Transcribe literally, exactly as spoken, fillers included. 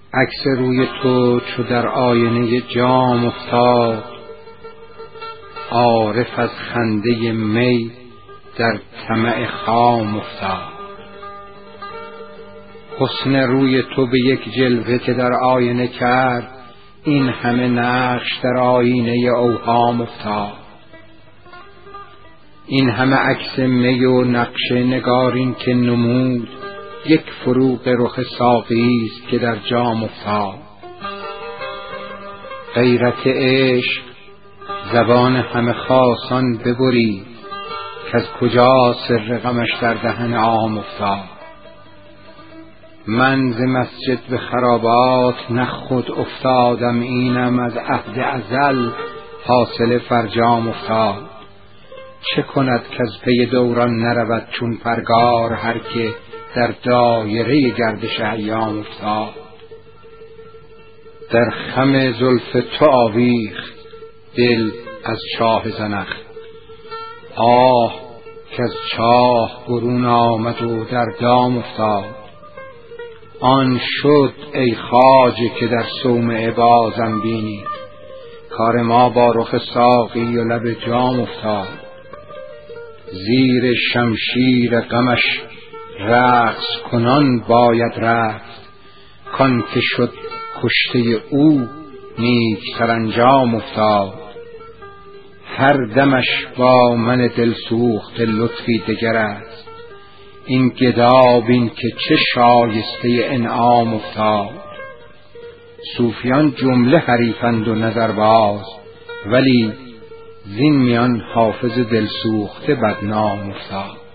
عکس روی تو چو در آینه جام افتاد، عارف از خنده می در طمع خام افتاد. حسن روی تو به یک جلوه که در آینه کرد، این همه نقش در آینه اوهام افتاد. این همه عکس می و نقش نگارین که نمود، یک فروغ رخ ساقی است که در جام افتاد. غیرت عشق زبان همه خاصان ببرید، که از کجا سر غمش در دهن عام افتاد. من ز مسجد به خرابات نه خود افتادم، اینم از عهد ازل حاصل فرجام افتاد. چه کند که از پی دوران نرود چون پرگار، هر که در دایره گردش ایام افتاد. در خم زلف تو آویخت دل از چاه زنخ، آه که از چاه برون آمد و در دام افتاد. آن شد ای خواجه که در صومعه بازم بینی، کار ما با رخ ساقی و لب جام افتاد. زیر شمشیر غمش رقص کنان باید رفت، کان که شد کشته او نیک سرانجام افتاد. هر دمش با من دل سوخته لطفی دگر است، این گدا بین که چه شایسته انعام افتاد. صوفیان جمله حریفند و نظرباز، ولی زین میان حافظ دل سوخته بدنام افتاد.